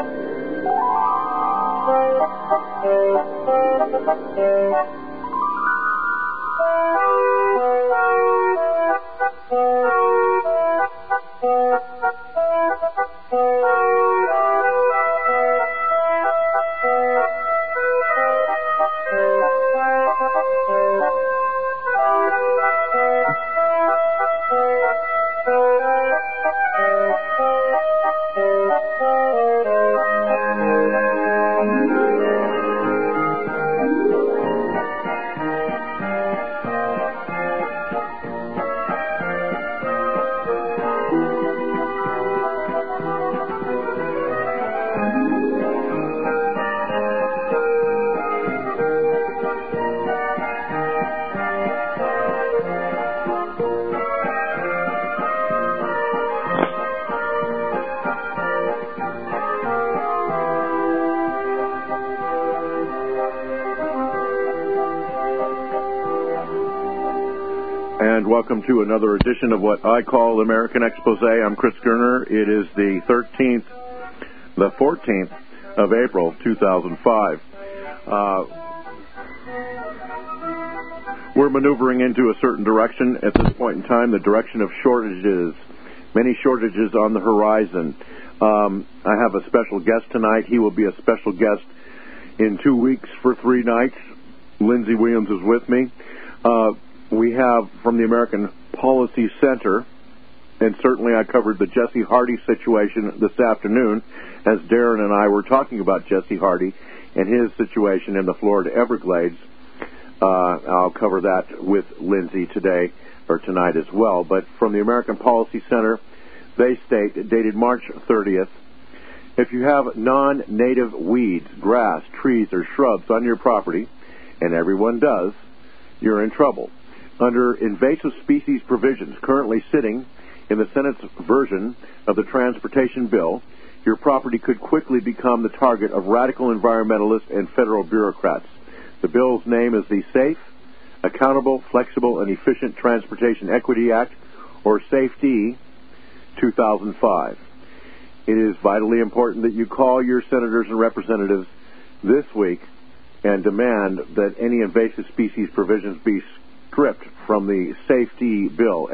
And welcome to another edition of what I call American Expose. I'm Chris Gerner. It is the 14th of April, 2005. We're maneuvering into a certain direction at this point in time, the direction of shortages. Many shortages on the horizon. I have a special guest tonight. He will be a special guest in 2 weeks for 3 nights. Lindsey Williams is with me. We have from the American Policy Center, and certainly I covered the Jesse Hardy situation this afternoon as Darren and I were talking about Jesse Hardy and his situation in the Florida Everglades. I'll cover that with Lindsey today or tonight as well. But from the American Policy Center, they state, dated March 30th, if you have non-native weeds, grass, trees, or shrubs on your property, and everyone does, you're in trouble. Under invasive species provisions currently sitting in the Senate's version of the transportation bill, your property could quickly become the target of radical environmentalists and federal bureaucrats. The bill's name is the Safe, Accountable, Flexible, and Efficient Transportation Equity Act, or SAFE-T 2005. It is vitally important that you call your senators and representatives this week and demand that any invasive species provisions be stripped from the SAFE-T bill,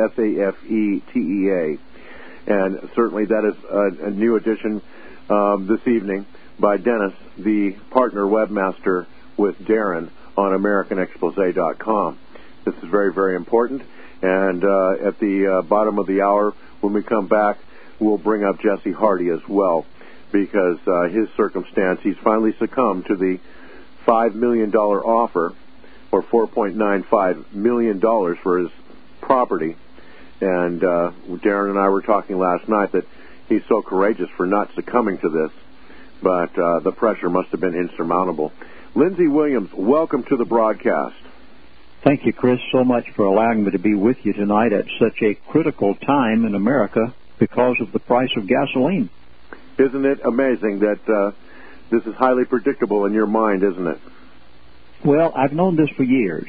SAFETEA. And certainly that is a new addition this evening by Dennis, the partner webmaster with Darren on AmericanExpose.com. This is very, very important. And at the bottom of the hour, when we come back, we'll bring up Jesse Hardy as well, because his circumstance, he's finally succumbed to the $5 million offer, or $4.95 million for his property. And Darren and I were talking last night that he's so courageous for not succumbing to this, but the pressure must have been insurmountable. Lindsey Williams, welcome to the broadcast. Thank you, Chris, so much for allowing me to be with you tonight at such a critical time in America because of the price of gasoline. Isn't it amazing that this is highly predictable in your mind, isn't it? Well, I've known this for years,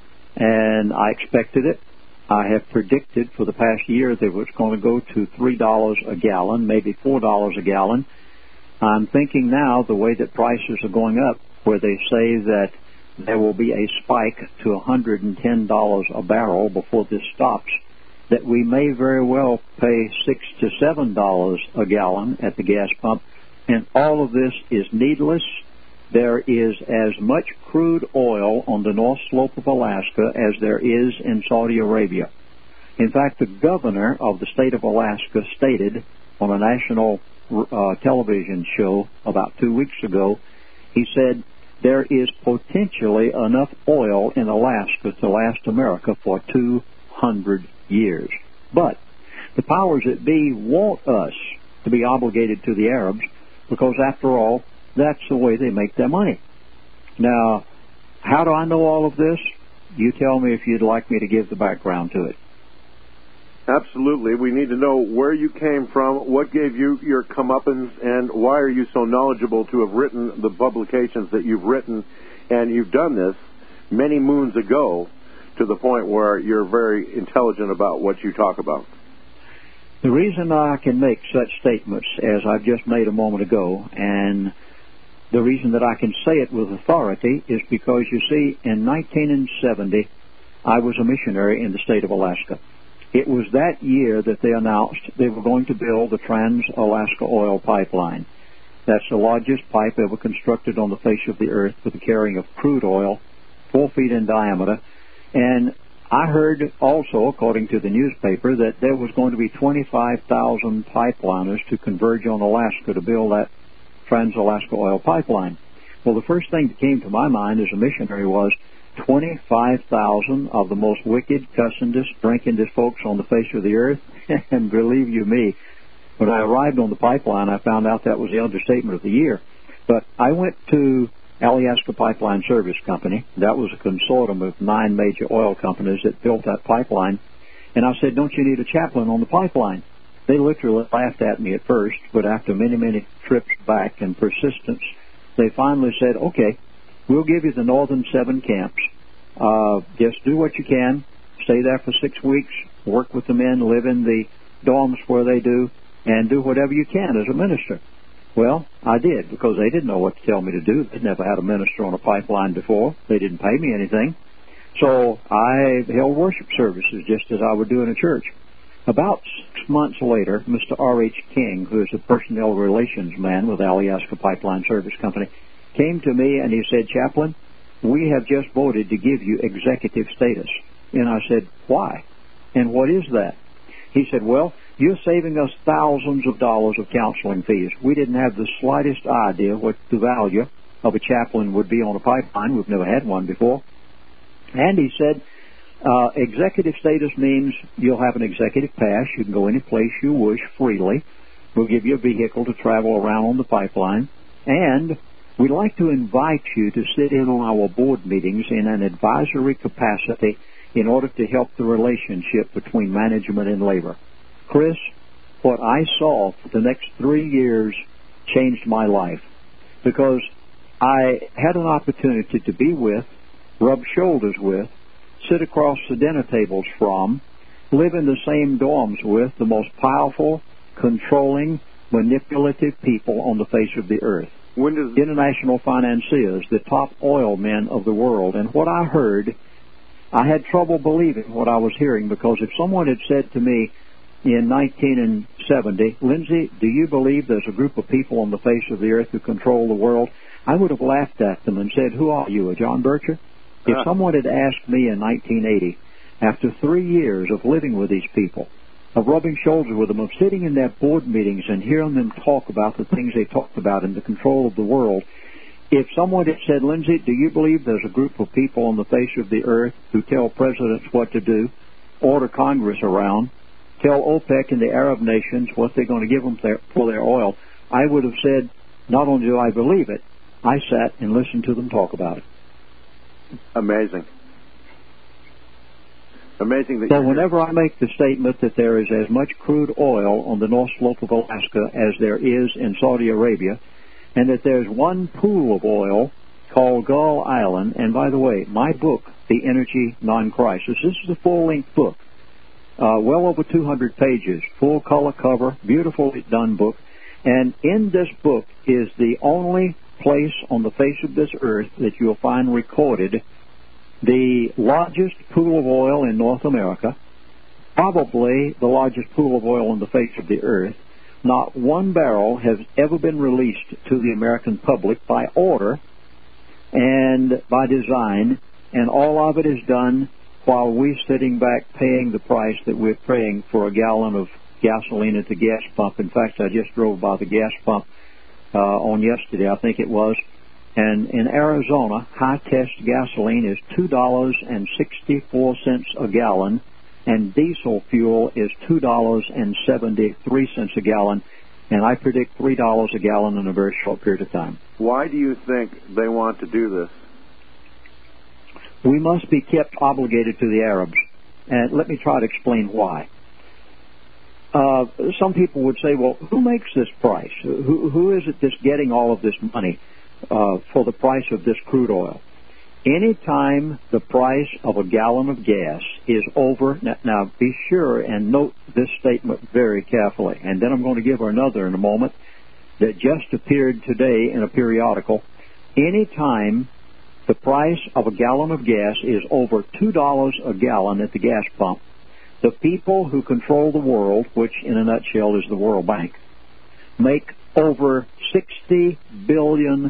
and I expected it. I have predicted for the past year that it was going to go to $3 a gallon, maybe $4 a gallon. I'm thinking now the way that prices are going up, where they say that there will be a spike to $110 a barrel before this stops, that we may very well pay $6 to $7 a gallon at the gas pump, and all of this is needless. There is as much crude oil on the North Slope of Alaska as there is in Saudi Arabia. In fact, the governor of the state of Alaska stated on a national television show about 2 weeks ago, he said, there is potentially enough oil in Alaska to last America for 200 years. But the powers that be want us to be obligated to the Arabs because, after all, that's the way they make their money. Now, how do I know all of this? You tell me if you'd like me to give the background to it. Absolutely. We need to know where you came from, what gave you your comeuppance, and why are you so knowledgeable to have written the publications that you've written. And you've done this many moons ago to the point where you're very intelligent about what you talk about. The reason I can make such statements as I've just made a moment ago, and the reason that I can say it with authority, is because, you see, in 1970, I was a missionary in the state of Alaska. It was that year that they announced they were going to build the Trans-Alaska Oil Pipeline. That's the largest pipe ever constructed on the face of the earth for the carrying of crude oil, 4 feet in diameter. And I heard also, according to the newspaper, that there was going to be 25,000 pipeliners to converge on Alaska to build that Trans-Alaska Oil Pipeline. Well, the first thing that came to my mind as a missionary was 25,000 of the most wicked, cussingest, drinkingest folks on the face of the earth. And believe you me, when I arrived on the pipeline, I found out that was the understatement of the year. But I went to Alyeska Pipeline Service Company. That was a consortium of 9 major oil companies that built that pipeline. And I said, don't you need a chaplain on the pipeline? They literally laughed at me at first, but after many, many trips back and persistence, they finally said, okay, we'll give you the northern 7 camps. Just do what you can. Stay there for 6 weeks. Work with the men. Live in the dorms where they do. And do whatever you can as a minister. Well, I did, because they didn't know what to tell me to do. They'd never had a minister on a pipeline before. They didn't pay me anything. So I held worship services just as I would do in a church. About 6 months later, Mr. R.H. King, who is the personnel relations man with Alyeska Pipeline Service Company, came to me and he said, Chaplain, we have just voted to give you executive status. And I said, why? And what is that? He said, well, you're saving us thousands of dollars of counseling fees. We didn't have the slightest idea what the value of a chaplain would be on a pipeline. We've never had one before. And he said, executive status means you'll have an executive pass. You can go any place you wish freely. We'll give you a vehicle to travel around on the pipeline. And we'd like to invite you to sit in on our board meetings in an advisory capacity in order to help the relationship between management and labor. Chris, what I saw for the next 3 years changed my life, because I had an opportunity to be with, rub shoulders with, sit across the dinner tables from, live in the same dorms with the most powerful, controlling, manipulative people on the face of the earth. International financiers, the top oil men of the world. And what I heard, I had trouble believing what I was hearing, because if someone had said to me in 1970, Lindsay, do you believe there's a group of people on the face of the earth who control the world? I would have laughed at them and said, who are you, a John Bircher? If someone had asked me in 1980, after 3 years of living with these people, of rubbing shoulders with them, of sitting in their board meetings and hearing them talk about the things they talked about and the control of the world, if someone had said, Lindsay, do you believe there's a group of people on the face of the earth who tell presidents what to do, order Congress around, tell OPEC and the Arab nations what they're going to give them for their oil, I would have said, not only do I believe it, I sat and listened to them talk about it. Amazing. Amazing that. So whenever I make the statement that there is as much crude oil on the North Slope of Alaska as there is in Saudi Arabia, and that there's one pool of oil called Gull Island, and by the way, my book, The Energy Non-Crisis, this is a full-length book, well over 200 pages, full color cover, beautifully done book, and in this book is the only place on the face of this earth that you'll find recorded the largest pool of oil in North America, probably the largest pool of oil on the face of the earth. Not one barrel has ever been released to the American public by order and by design, and all of it is done while we're sitting back paying the price that we're paying for a gallon of gasoline at the gas pump. In fact, I just drove by the gas pump on yesterday, I think it was, and in Arizona, high-test gasoline is $2.64 a gallon, and diesel fuel is $2.73 a gallon, and I predict $3 a gallon in a very short period of time. Why do you think they want to do this? We must be kept obligated to the Arabs, and let me try to explain why. Some people would say, well, who makes this price? Who is it that's getting all of this money for the price of this crude oil? Anytime the price of a gallon of gas is over, now be sure and note this statement very carefully, and then I'm going to give her another in a moment that just appeared today in a periodical. Anytime the price of a gallon of gas is over $2 a gallon at the gas pump, the people who control the world, which in a nutshell is the World Bank, make over $60 billion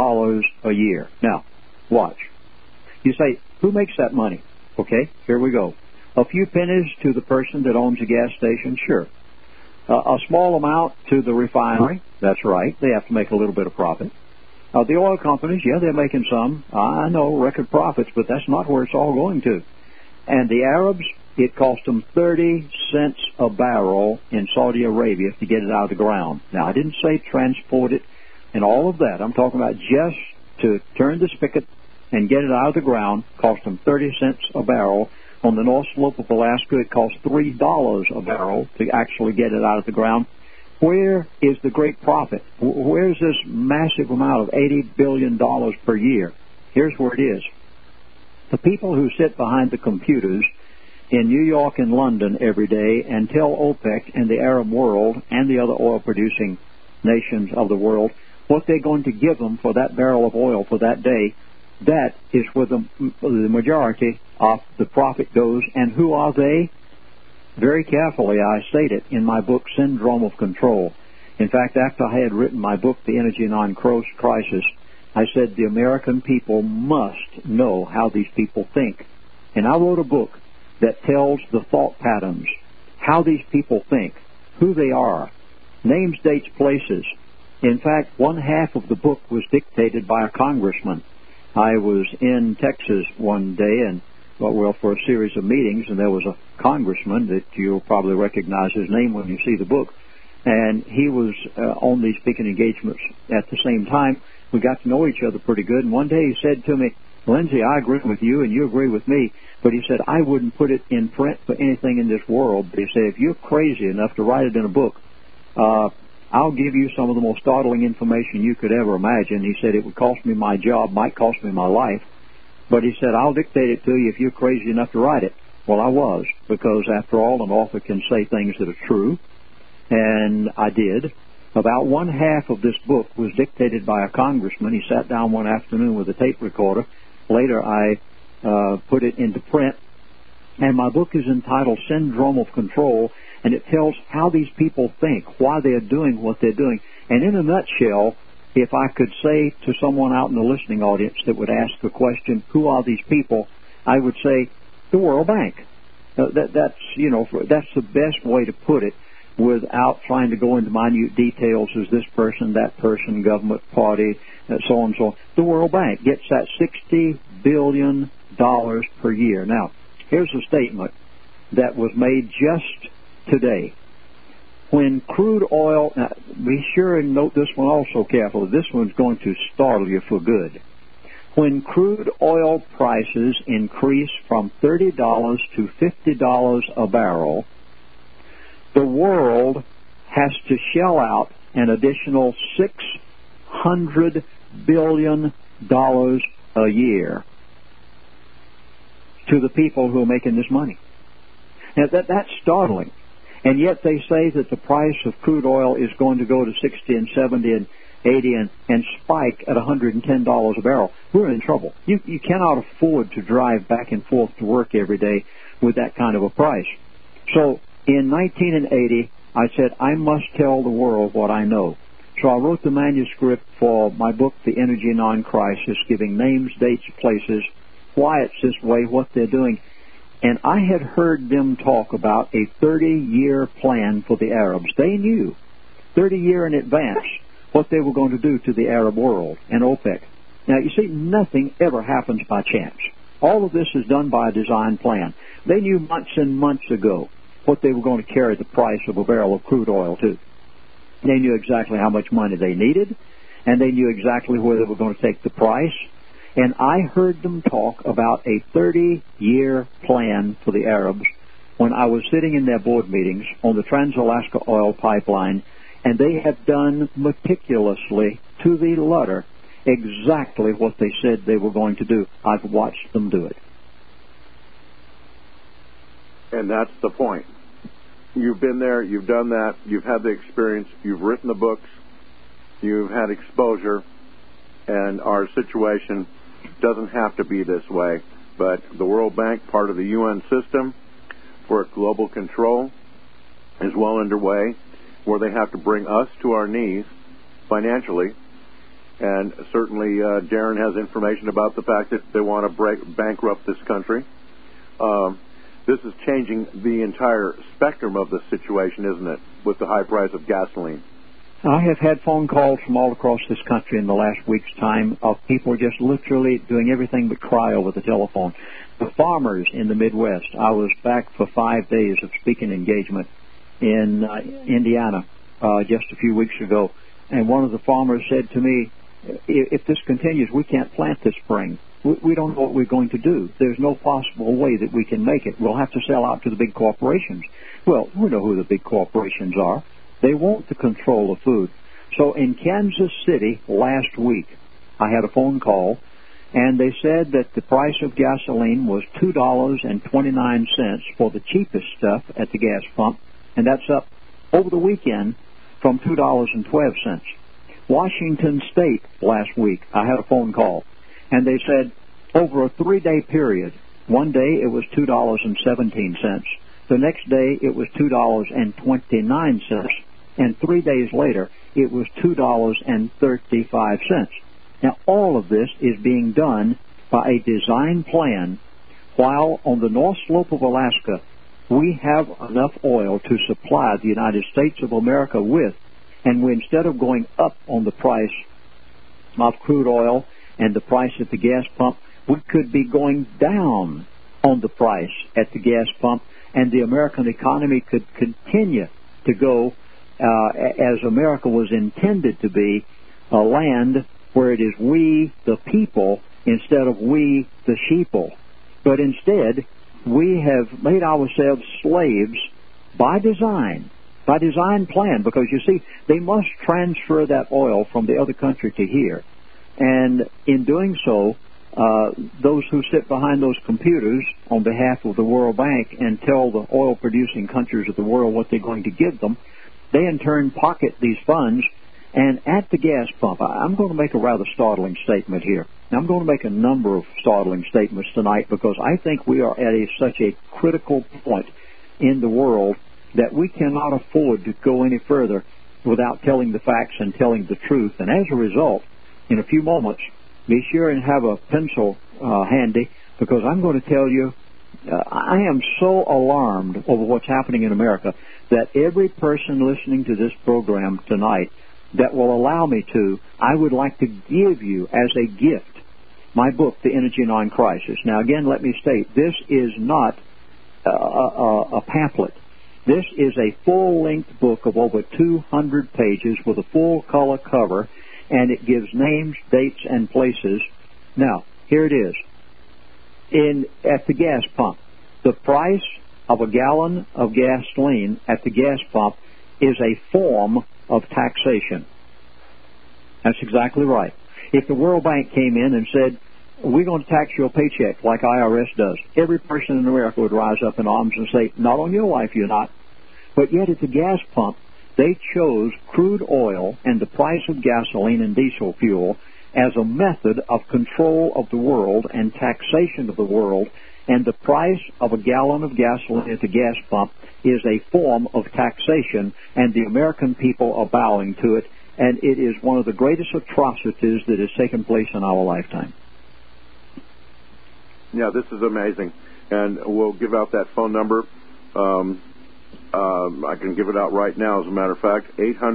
a year. Now, watch. You say, who makes that money? Okay, here we go. A few pennies to the person that owns a gas station, sure. A small amount to the refinery, that's right. They have to make a little bit of profit. The oil companies, yeah, they're making some. I know, record profits, but that's not where it's all going to. And the Arabs, it cost them 30 cents a barrel in Saudi Arabia to get it out of the ground. Now, I didn't say transport it and all of that. I'm talking about just to turn the spigot and get it out of the ground, cost them 30 cents a barrel. On the North Slope of Alaska, it cost $3 a barrel to actually get it out of the ground. Where is the great profit? Where's this massive amount of $80 billion per year? Here's where it is. The people who sit behind the computers in New York and London every day and tell OPEC and the Arab world and the other oil-producing nations of the world what they're going to give them for that barrel of oil for that day, that is where the majority of the profit goes. And who are they? Very carefully, I state it in my book, Syndrome of Control. In fact, after I had written my book, The Energy Non-Crisis, I said the American people must know how these people think. And I wrote a book that tells the thought patterns, how these people think, who they are, names, dates, places. In fact, one half of the book was dictated by a congressman. I was in Texas one day and for a series of meetings, and there was a congressman that you'll probably recognize his name when you see the book, and he was on these speaking engagements at the same time. We got to know each other pretty good, and one day he said to me, Lindsay, I agree with you, and you agree with me, but he said, I wouldn't put it in print for anything in this world, but he said, if you're crazy enough to write it in a book, I'll give you some of the most startling information you could ever imagine. He said, it would cost me my job, might cost me my life, but he said, I'll dictate it to you if you're crazy enough to write it. Well, I was, because after all, an author can say things that are true, and I did. About one half of this book was dictated by a congressman. He sat down one afternoon with a tape recorder. Later, I put it into print, and my book is entitled Syndrome of Control, and it tells how these people think, why they're doing what they're doing. And in a nutshell, if I could say to someone out in the listening audience that would ask the question, who are these people, I would say, the World Bank. That's the best way to put it without trying to go into minute details. Is this person, that person, government, party, so on and so on. The World Bank gets that $60 billion per year. Now, here's a statement that was made just today. When crude oil, now be sure and note this one also carefully. This one's going to startle you for good. When crude oil prices increase from $30 to $50 a barrel, the world has to shell out an additional $600 billion a year to the people who are making this money. Now, that's startling. And yet they say that the price of crude oil is going to go to 60 and 70 and 80 and spike at $110 a barrel. We're in trouble. You cannot afford to drive back and forth to work every day with that kind of a price. So in 1980, I said, I must tell the world what I know. So I wrote the manuscript for my book, The Energy Non-Crisis, giving names, dates, places, why it's this way, what they're doing. And I had heard them talk about a 30-year plan for the Arabs. They knew 30 years in advance what they were going to do to the Arab world and OPEC. Now, you see, nothing ever happens by chance. All of this is done by a design plan. They knew months and months ago what they were going to carry the price of a barrel of crude oil to. They knew exactly how much money they needed, and they knew exactly where they were going to take the price. And I heard them talk about a 30-year plan for the Arabs when I was sitting in their board meetings on the Trans-Alaska Oil Pipeline, and they have done meticulously to the letter exactly what they said they were going to do. I've watched them do it. And that's the point. You've been there, you've done that, you've had the experience, you've written the books, you've had exposure, and our situation doesn't have to be this way. But the World Bank, part of the UN system for global control, is well underway, where they have to bring us to our knees financially. And certainly Darren has information about the fact that they want to bankrupt this country. This is changing the entire spectrum of the situation, isn't it, with the high price of gasoline? I have had phone calls from all across this country in the last week's time of people just literally doing everything but cry over the telephone. The farmers in the Midwest, I was back for 5 days of speaking engagement in Indiana just a few weeks ago, and one of the farmers said to me, if this continues, we can't plant this spring. We don't know what we're going to do. There's no possible way that we can make it. We'll have to sell out to the big corporations. Well, we know who the big corporations are. They want to control the food. So in Kansas City last week, I had a phone call, and they said that the price of gasoline was $2.29 for the cheapest stuff at the gas pump, and that's up over the weekend from $2.12. Washington State last week, I had a phone call, and they said over a 3-day period, one day it was $2.17. The next day it was $2.29, and 3 days later it was $2.35. Now all of this is being done by a design plan, while on the North Slope of Alaska we have enough oil to supply the United States of America with, and we, instead of going up on the price of crude oil and the price at the gas pump, we could be going down on the price at the gas pump, and the American economy could continue to go as America was intended to be, a land where it is we, the people, instead of we, the sheeple. But instead, we have made ourselves slaves by design plan, because you see, they must transfer that oil from the other country to here. And in doing so, those who sit behind those computers on behalf of the World Bank and tell the oil-producing countries of the world what they're going to give them, they in turn pocket these funds. And at the gas pump, I'm going to make a rather startling statement here. I'm going to make a number of startling statements tonight, because I think we are at such a critical point in the world that we cannot afford to go any further without telling the facts and telling the truth. And as a result, in a few moments, be sure and have a pencil handy, because I'm going to tell you, I am so alarmed over what's happening in America that every person listening to this program tonight that will allow me to, I would like to give you as a gift my book, The Energy Non-Crisis. Now, again, let me state, this is not a pamphlet. This is a full-length book of over 200 pages with a full-color cover, and it gives names, dates, and places. Now, here it is. At the gas pump, the price of a gallon of gasoline at the gas pump is a form of taxation. That's exactly right. If the World Bank came in and said, we're going to tax your paycheck like IRS does, every person in America would rise up in arms and say, not on your life, you're not. But yet at the gas pump, they chose crude oil and the price of gasoline and diesel fuel as a method of control of the world and taxation of the world, and the price of a gallon of gasoline at the gas pump is a form of taxation, and the American people are bowing to it, and it is one of the greatest atrocities that has taken place in our lifetime. Yeah, this is amazing, and we'll give out that phone number. I can give it out right now, as a matter of fact,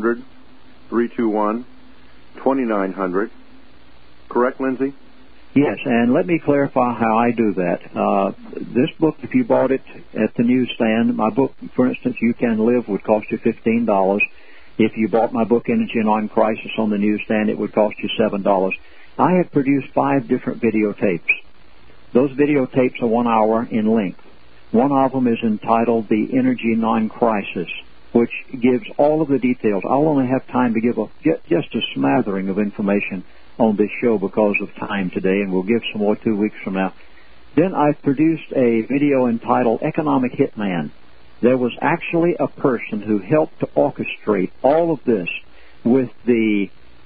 800-321-2900. Correct, Lindsay? Yes, and let me clarify how I do that. This book, if you bought it at the newsstand, my book, for instance, You Can Live, would cost you $15. If you bought my book, Energy Non-Crisis, on the newsstand, it would cost you $7. I have produced 5 different videotapes. Those videotapes are 1 hour in length. One of them is entitled The Energy Non-Crisis, which gives all of the details. I'll only have time to give just a smattering of information on this show because of time today, and we'll give some more 2 weeks from now. Then I've produced a video entitled Economic Hitman. There was actually a person who helped to orchestrate all of this with the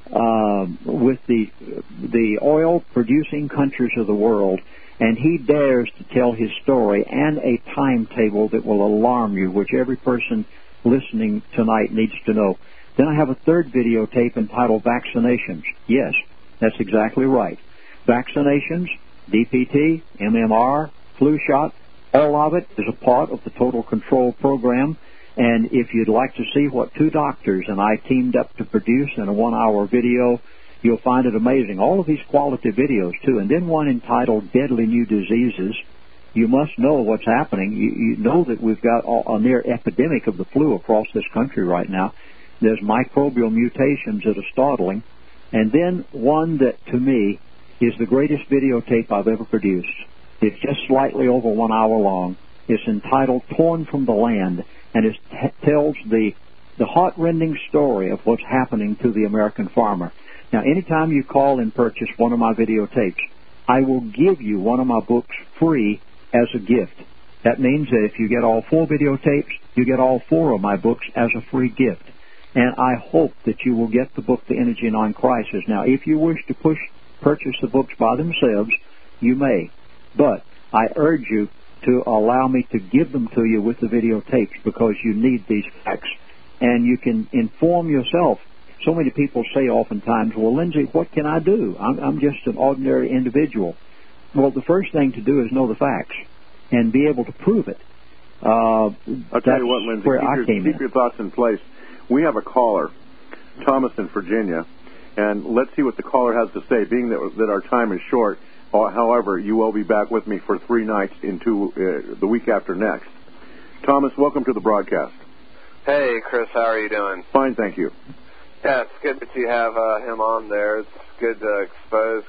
oil-producing countries of the world, and he dares to tell his story and a timetable that will alarm you, which every person listening tonight needs to know. Then I have a third videotape entitled Vaccinations. Yes, that's exactly right. Vaccinations, DPT, MMR, flu shot, all of it is a part of the Total Control program. And if you'd like to see what two doctors and I teamed up to produce in a 1-hour video, you'll find it amazing. All of these quality videos, too. And then one entitled Deadly New Diseases. You must know what's happening. You know that we've got a near epidemic of the flu across this country right now. There's microbial mutations that are startling. And then one that, to me, is the greatest videotape I've ever produced. It's just slightly over 1 hour long. It's entitled Torn from the Land, and it tells the heart-rending story of what's happening to the American farmer. Now, anytime you call and purchase one of my videotapes, I will give you one of my books free as a gift. That means that if you get all 4 videotapes, you get all 4 of my books as a free gift. And I hope that you will get the book, The Energy Non-Crisis. Now, if you wish to purchase the books by themselves, you may. But I urge you to allow me to give them to you with the videotapes because you need these facts. And you can inform yourself. So many people say oftentimes, well, Lindsay, what can I do? I'm just an ordinary individual. Well, the first thing to do is know the facts and be able to prove it. I'll tell you what, Lindsay, keep your thoughts in place. We have a caller, Thomas in Virginia, and let's see what the caller has to say, being that our time is short. However, you will be back with me for 3 nights into the week after next. Thomas, welcome to the broadcast. Hey, Chris, how are you doing? Fine, thank you. Yeah, it's good that you have him on there. It's good to expose,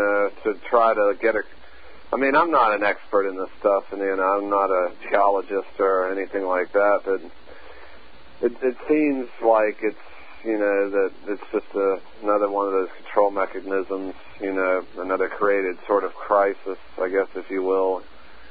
to try to get I mean, I'm not an expert in this stuff, and, I'm not a geologist or anything like that, but it seems like it's, that it's just another one of those control mechanisms, another created sort of crisis, I guess, if you will,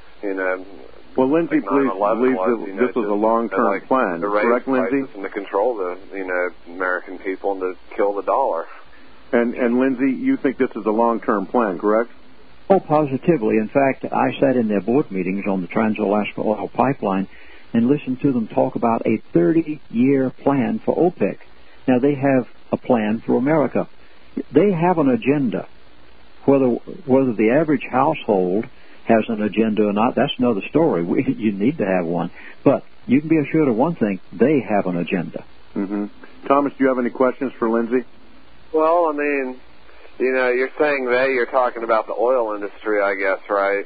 Well, Lindsay believes that this is a long-term plan, correct, Lindsay? And to control the, American people and to kill the dollar. And Lindsay, you think this is a long-term plan, correct? Oh, positively. In fact, I sat in their board meetings on the Trans-Alaska Oil Pipeline and listened to them talk about a 30-year plan for OPEC. Now, they have a plan for America. They have an agenda. Whether the average household has an agenda or not, that's another story. You need to have one. But you can be assured of one thing, they have an agenda. Mm-hmm. Thomas, do you have any questions for Lindsay? Well, I mean, you're saying you're talking about the oil industry, I guess, right?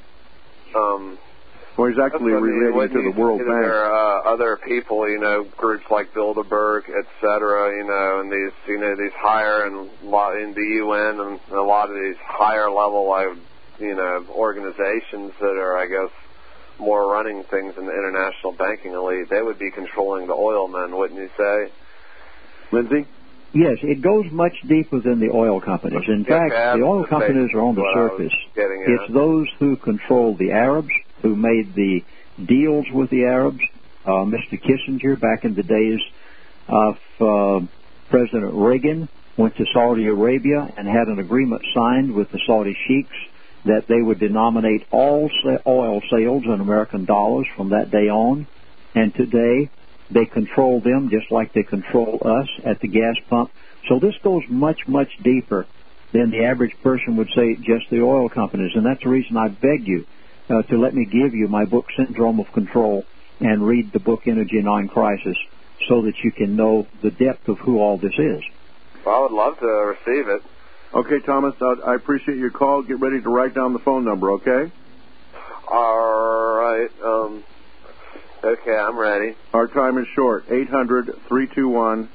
Well, he's actually relating to the World Bank. There are other people, groups like Bilderberg, et cetera, and these higher and in the UN and a lot of these higher level, organizations that are, I guess, more running things in the international banking elite. They would be controlling the oil men, wouldn't you say? Lindsay? Yes, it goes much deeper than the oil companies. In fact, the oil companies are on the surface. It's those who control the Arabs, who made the deals with the Arabs. Mr. Kissinger, back in the days of President Reagan, went to Saudi Arabia and had an agreement signed with the Saudi sheiks that they would denominate all oil sales in American dollars from that day on. And today, they control them just like they control us at the gas pump. So this goes much, much deeper than the average person would say just the oil companies. And that's the reason I beg you to let me give you my book, Syndrome of Control, and read the book, Energy Non-Crisis, so that you can know the depth of who all this is. Well, I would love to receive it. Okay, Thomas, I appreciate your call. Get ready to write down the phone number, okay? All right. Okay, I'm ready. Our time is short. 800-321-2900.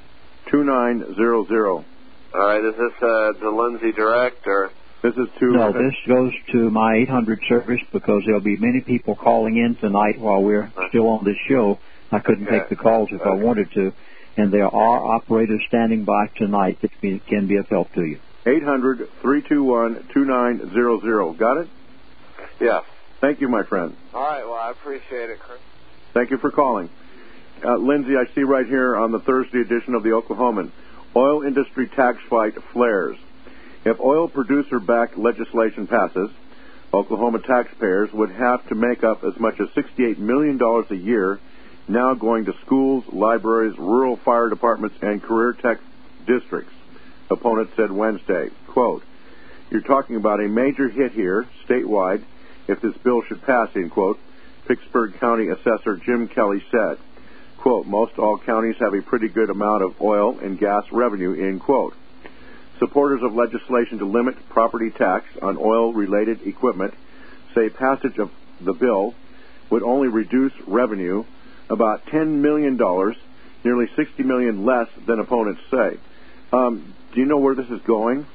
All right, is this the Lindsay Direct, or? This goes to my 800 service because there'll be many people calling in tonight while we're still on this show. I couldn't take the calls if I wanted to. And there are operators standing by tonight that can be of help to you. 800-321-2900. Got it? Yes. Thank you, my friend. All right, well, I appreciate it, Chris. Thank you for calling. Lindsay, I see right here on the Thursday edition of the Oklahoman, oil industry tax fight flares. If oil producer-backed legislation passes, Oklahoma taxpayers would have to make up as much as $68 million a year now going to schools, libraries, rural fire departments, and career tech districts, opponents said Wednesday. Quote, "You're talking about a major hit here, statewide, if this bill should pass," end quote, Vicksburg County Assessor Jim Kelly said. Quote, "Most all counties have a pretty good amount of oil and gas revenue," end quote. Supporters of legislation to limit property tax on oil-related equipment say passage of the bill would only reduce revenue about $10 million, nearly $60 million less than opponents say. Do you know where this is going?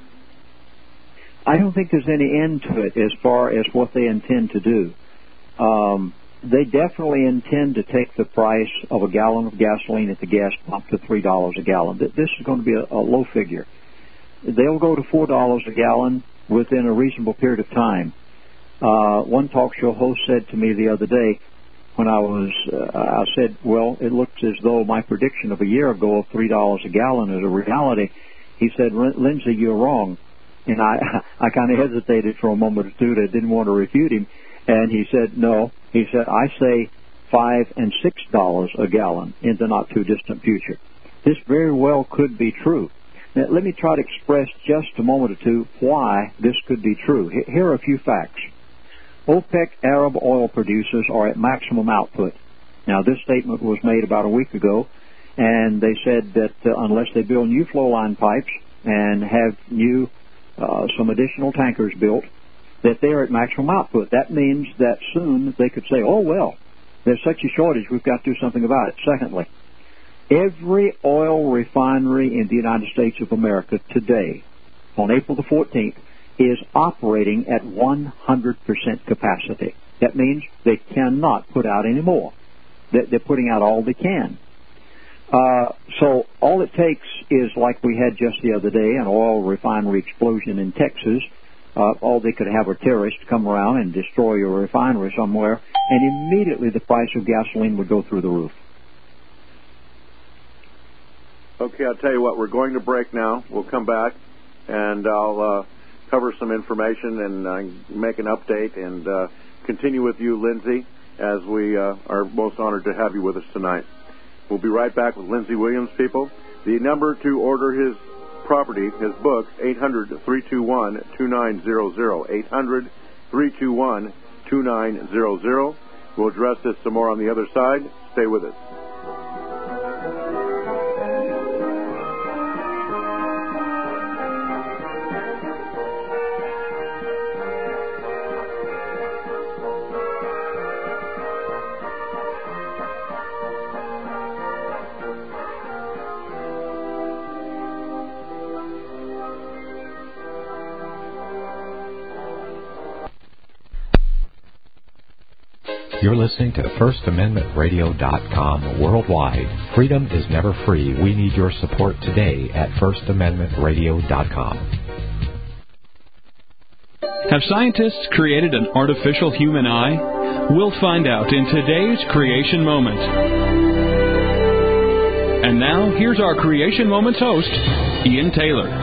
I don't think there's any end to it as far as what they intend to do. They definitely intend to take the price of a gallon of gasoline at the gas pump to $3 a gallon. This is going to be a low figure. They'll go to $4 a gallon within a reasonable period of time. One talk show host said to me the other day, when I said, well, it looks as though my prediction of a year ago of $3 a gallon is a reality. He said, Lindsay, you're wrong. And I kind of hesitated for a moment or two. I didn't want to refute him. And he said, no. He said, I say $5 and $6 a gallon in the not-too-distant future. This very well could be true. Now, let me try to express just a moment or two why this could be true. Here are a few facts. OPEC Arab oil producers are at maximum output. Now, this statement was made about a week ago, and they said that unless they build new flow line pipes and have some additional tankers built, that they're at maximum output. That means that soon they could say, oh, well, there's such a shortage, we've got to do something about it. Secondly, every oil refinery in the United States of America today, on April the 14th, is operating at 100% capacity. That means they cannot put out any more. They're putting out all they can. So all it takes is, like we had just the other day, an oil refinery explosion in Texas. All they could have are terrorists come around and destroy a refinery somewhere, and immediately the price of gasoline would go through the roof. Okay, I'll tell you what, we're going to break now. We'll come back, and I'll cover some information and make an update and continue with you, Lindsay, as we are most honored to have you with us tonight. We'll be right back with Lindsay Williams, people. The number to order his property, his books, 800-321-2900, 800-321-2900. We'll address this some more on the other side. Stay with us. You're listening to FirstAmendmentRadio.com worldwide. Freedom is never free. We need your support today at FirstAmendmentRadio.com. Have scientists created an artificial human eye? We'll find out in today's Creation Moment. And now, here's our Creation Moments host, Ian Taylor.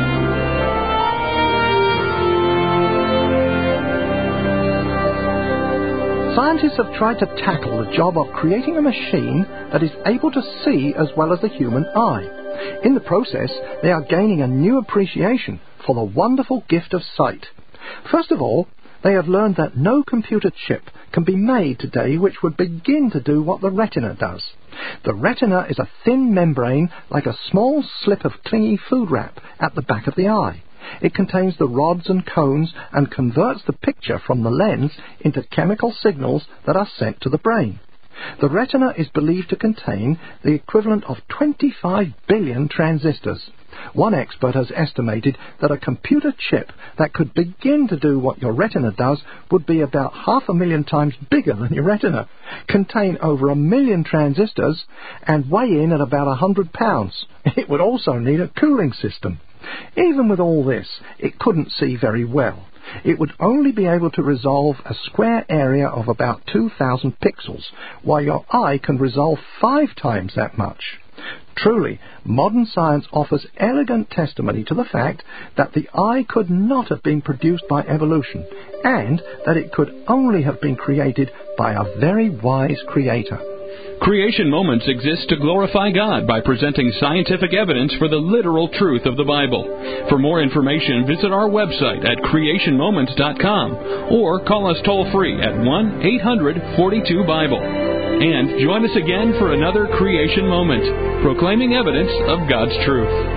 Scientists have tried to tackle the job of creating a machine that is able to see as well as the human eye. In the process, they are gaining a new appreciation for the wonderful gift of sight. First of all, they have learned that no computer chip can be made today which would begin to do what the retina does. The retina is a thin membrane like a small slip of clingy food wrap at the back of the eye. It contains the rods and cones and converts the picture from the lens into chemical signals that are sent to the brain. The retina is believed to contain the equivalent of 25 billion transistors. One expert has estimated that a computer chip that could begin to do what your retina does would be about 500,000 times bigger than your retina, contain over 1 million transistors, and weigh in at about 100 pounds. It would also need a cooling system. Even with all this, it couldn't see very well. It would only be able to resolve a square area of about 2,000 pixels, while your eye can resolve 5 times that much. Truly, modern science offers elegant testimony to the fact that the eye could not have been produced by evolution, and that it could only have been created by a very wise creator. Creation Moments exists to glorify God by presenting scientific evidence for the literal truth of the Bible. For more information, visit our website at creationmoments.com or call us toll-free at 1-800-42-BIBLE. And join us again for another Creation Moment, proclaiming evidence of God's truth.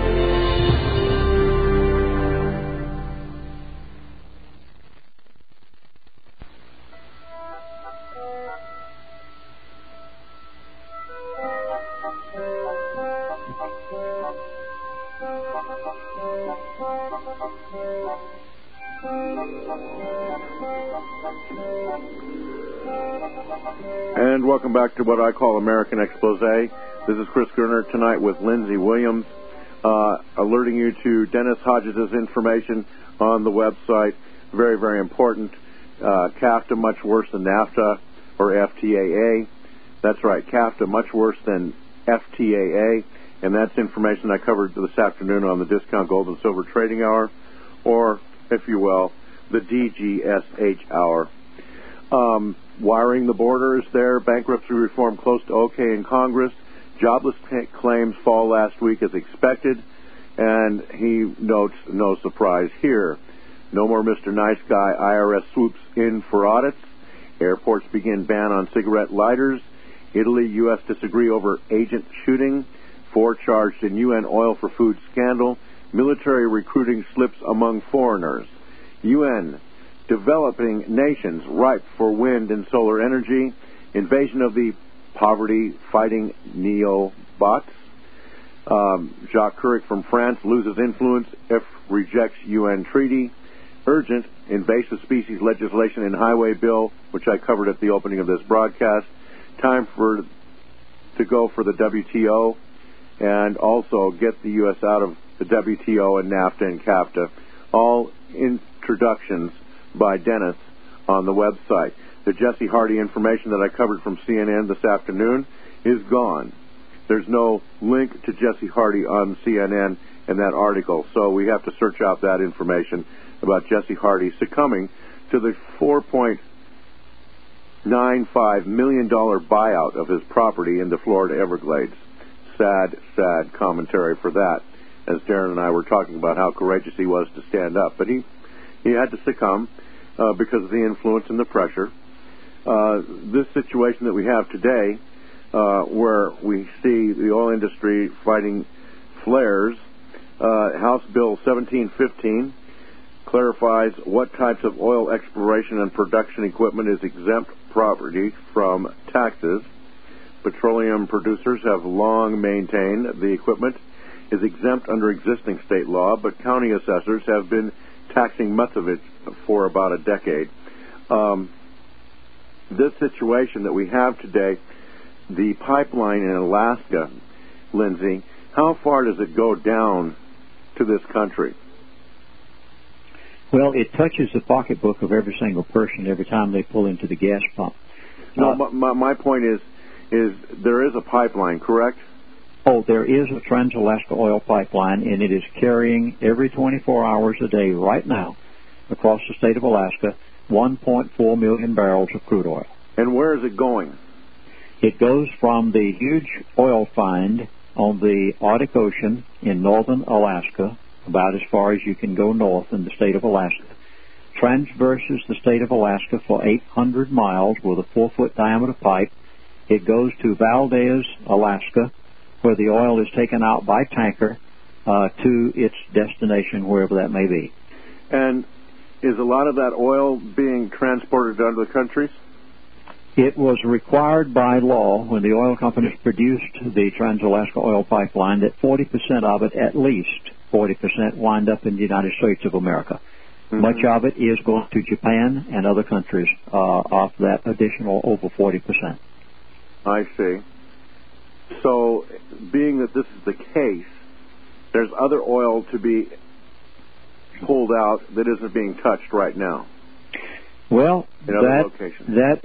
And welcome back to what I call American Exposé. This is Chris Gerner tonight with Lindsey Williams, alerting you to Dennis Hodges' information on the website. Very, very important. CAFTA much worse than NAFTA or FTAA. That's right, CAFTA much worse than FTAA. And that's information I covered this afternoon on the Discount Gold and Silver Trading Hour, or, if you will, the DGSH Hour. Wiring the borders there, bankruptcy reform close to okay in Congress. Jobless claims fall last week as expected, and he notes no surprise here. No more Mr. Nice Guy. IRS swoops in for audits. Airports begin ban on cigarette lighters. Italy, U.S. disagree over agent shooting. 4 charged in UN oil for food scandal. Military recruiting slips among foreigners. UN, developing nations ripe for wind and solar energy. Invasion of the poverty-fighting neo-bots. Jacques Chirac from France loses influence if rejects UN treaty. Urgent invasive species legislation in highway bill, which I covered at the opening of this broadcast. Time to go for the WTO, and also get the U.S. out of the WTO and NAFTA and CAFTA. All introductions by Dennis on the website. The Jesse Hardy information that I covered from CNN this afternoon is gone. There's no link to Jesse Hardy on CNN in that article, so we have to search out that information about Jesse Hardy succumbing to the $4.95 million buyout of his property in the Florida Everglades. Sad, sad commentary for that, as Darren and I were talking about how courageous he was to stand up. But he had to succumb because of the influence and the pressure. This situation that we have today, where we see the oil industry fighting flares, House Bill 1715 clarifies what types of oil exploration and production equipment is exempt property from taxes. Petroleum producers have long maintained the equipment is exempt under existing state law, but county assessors have been taxing much of it for about a decade. This situation that we have today, the pipeline in Alaska, Lindsey, how far does it go down to this country? Well, it touches the pocketbook of every single person every time they pull into the gas pump. No, my point is there is a pipeline, correct? Oh, there is a Trans-Alaska Oil Pipeline, and it is carrying every 24 hours a day right now across the state of Alaska 1.4 million barrels of crude oil. And where is it going? It goes from the huge oil find on the Arctic Ocean in northern Alaska, about as far as you can go north in the state of Alaska, transverses the state of Alaska for 800 miles with a 4-foot diameter pipe. It goes to Valdez, Alaska, where the oil is taken out by tanker to its destination, wherever that may be. And is a lot of that oil being transported to other countries? It was required by law when the oil companies produced the Trans-Alaska Oil Pipeline that 40% of it, at least 40%, wind up in the United States of America. Mm-hmm. Much of it is going to Japan and other countries of that additional over 40%. I see. So, being that this is the case, there's other oil to be pulled out that isn't being touched right now. Well, in other locations. That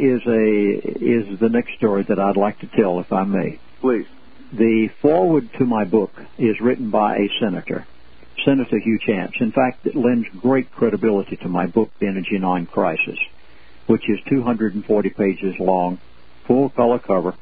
is the next story that I'd like to tell, if I may. Please. The foreword to my book is written by a senator, Senator Hugh Chance. In fact, it lends great credibility to my book, The Energy Non-Crisis, which is 240 pages long, full color cover.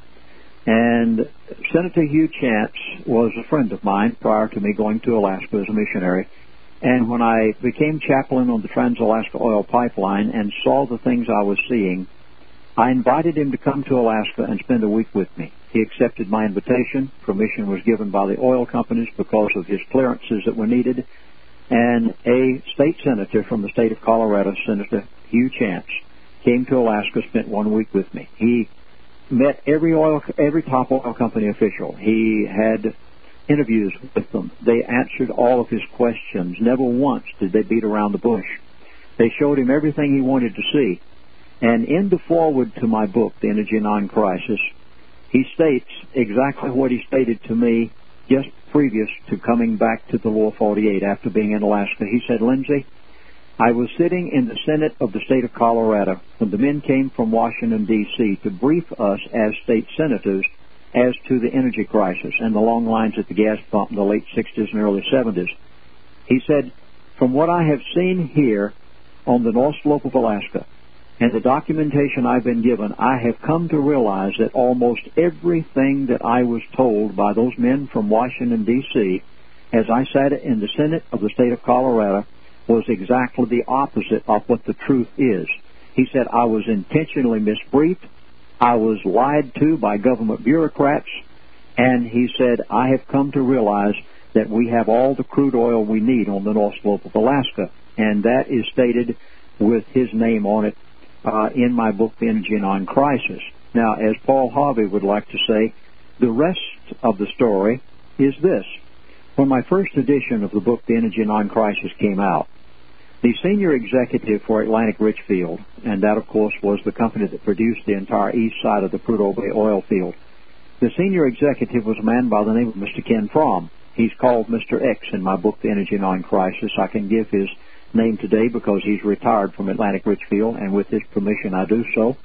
And Senator Hugh Chance was a friend of mine prior to me going to Alaska as a missionary. And when I became chaplain on the Trans-Alaska Oil Pipeline and saw the things I was seeing, I invited him to come to Alaska and spend a week with me. He accepted my invitation. Permission was given by the oil companies because of his clearances that were needed. And a state senator from the state of Colorado, Senator Hugh Chance, came to Alaska, spent 1 week with me. He met every top oil company official. He had interviews with them. They answered all of his questions. Never once did they beat around the bush. They showed him everything he wanted to see. And in the foreword to my book, The Energy Non-Crisis, he states exactly what he stated to me just previous to coming back to the Lower 48 after being in Alaska. He said, Lindsay, I was sitting in the Senate of the state of Colorado when the men came from Washington, D.C. to brief us as state senators as to the energy crisis and the long lines at the gas pump in the late 60s and early 70s. He said, from what I have seen here on the North Slope of Alaska and the documentation I've been given, I have come to realize that almost everything that I was told by those men from Washington, D.C., as I sat in the Senate of the state of Colorado, was exactly the opposite of what the truth is. He said, I was intentionally misbriefed. I was lied to by government bureaucrats. And he said, I have come to realize that we have all the crude oil we need on the North Slope of Alaska. And that is stated with his name on it in my book, The Energy Non-Crisis. Now, as Paul Harvey would like to say, the rest of the story is this. When my first edition of the book, The Energy Non-Crisis, came out, the senior executive for Atlantic Richfield, and that, of course, was the company that produced the entire east side of the Prudhoe Bay oil field, the senior executive was a man by the name of Mr. Ken Fromm. He's called Mr. X in my book, The Energy Non-Crisis. I can give his name today because he's retired from Atlantic Richfield, and with his permission I do so.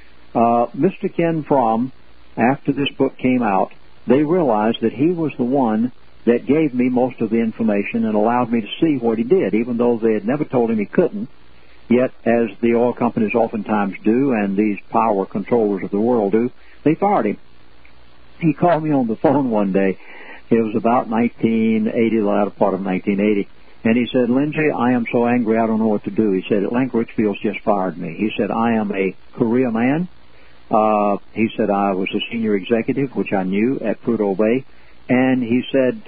Mr. Ken Fromm, after this book came out, they realized that he was the one that gave me most of the information and allowed me to see what he did, even though they had never told him he couldn't. Yet, as the oil companies oftentimes do, and these power controllers of the world do, they fired him. He called me on the phone one day. It was about 1980, the latter part of 1980. And he said, Lindsay, I am so angry I don't know what to do. He said, Atlantic Richfield's just fired me. He said, I am a career man. He said, I was a senior executive, which I knew, at Prudhoe Bay. And he said,